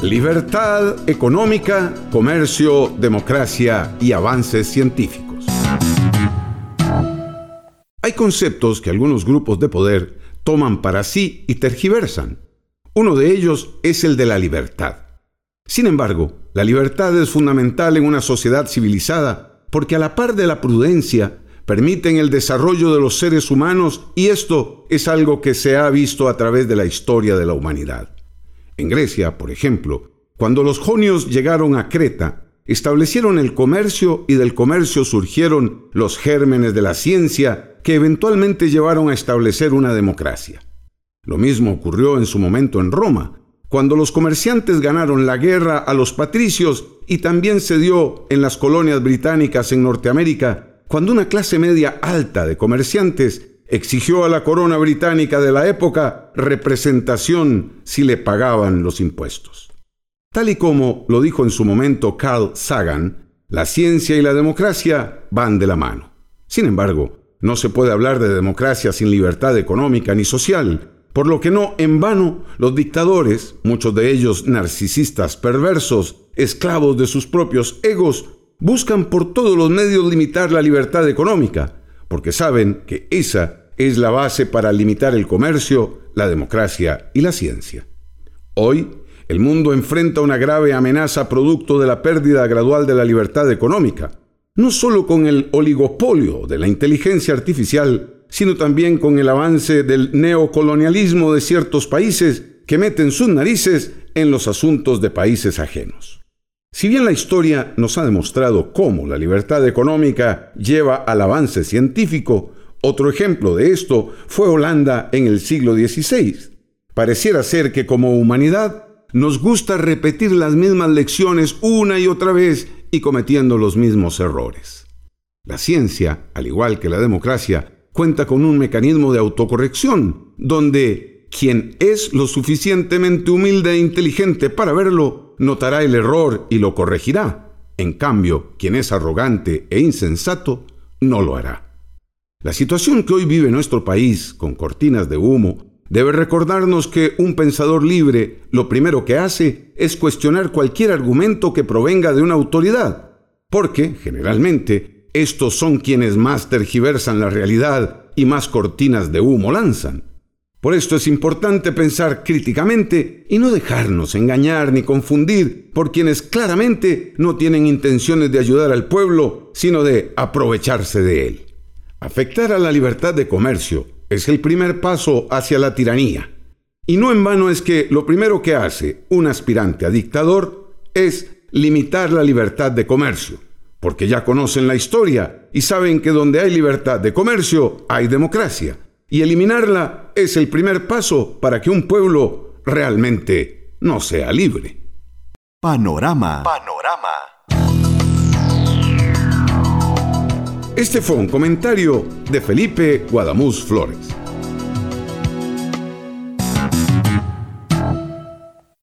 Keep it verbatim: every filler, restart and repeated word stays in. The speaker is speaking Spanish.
Libertad económica, comercio, democracia y avances científicos. Hay conceptos que algunos grupos de poder toman para sí y tergiversan. Uno de ellos es el de la libertad. Sin embargo, la libertad es fundamental en una sociedad civilizada porque a la par de la prudencia permiten el desarrollo de los seres humanos, y esto es algo que se ha visto a través de la historia de la humanidad. En Grecia, por ejemplo, cuando los jonios llegaron a Creta, establecieron el comercio y del comercio surgieron los gérmenes de la ciencia que eventualmente llevaron a establecer una democracia. Lo mismo ocurrió en su momento en Roma, cuando los comerciantes ganaron la guerra a los patricios, y también se dio en las colonias británicas en Norteamérica, cuando una clase media alta de comerciantes exigió a la corona británica de la época representación si le pagaban los impuestos. Tal y como lo dijo en su momento Carl Sagan, la ciencia y la democracia van de la mano. Sin embargo, no se puede hablar de democracia sin libertad económica ni social, por lo que no en vano los dictadores, muchos de ellos narcisistas perversos, esclavos de sus propios egos, buscan por todos los medios limitar la libertad económica, porque saben que esa es la base para limitar el comercio, la democracia y la ciencia. Hoy, el mundo enfrenta una grave amenaza producto de la pérdida gradual de la libertad económica, no solo con el oligopolio de la inteligencia artificial, sino también con el avance del neocolonialismo de ciertos países que meten sus narices en los asuntos de países ajenos. Si bien la historia nos ha demostrado cómo la libertad económica lleva al avance científico, otro ejemplo de esto fue Holanda en el siglo dieciséis. Pareciera ser que como humanidad nos gusta repetir las mismas lecciones una y otra vez y cometiendo los mismos errores. La ciencia, al igual que la democracia, cuenta con un mecanismo de autocorrección, donde quien es lo suficientemente humilde e inteligente para verlo, notará el error y lo corregirá. En cambio, quien es arrogante e insensato, no lo hará. La situación que hoy vive nuestro país, con cortinas de humo, debe recordarnos que un pensador libre lo primero que hace es cuestionar cualquier argumento que provenga de una autoridad, porque, generalmente, estos son quienes más tergiversan la realidad y más cortinas de humo lanzan. Por esto es importante pensar críticamente y no dejarnos engañar ni confundir por quienes claramente no tienen intenciones de ayudar al pueblo, sino de aprovecharse de él. Afectar a la libertad de comercio es el primer paso hacia la tiranía. Y no en vano es que lo primero que hace un aspirante a dictador es limitar la libertad de comercio, porque ya conocen la historia y saben que donde hay libertad de comercio hay democracia. Y eliminarla es el primer paso para que un pueblo realmente no sea libre. Panorama. Panorama. Este fue un comentario de Felipe Guadamuz Flores.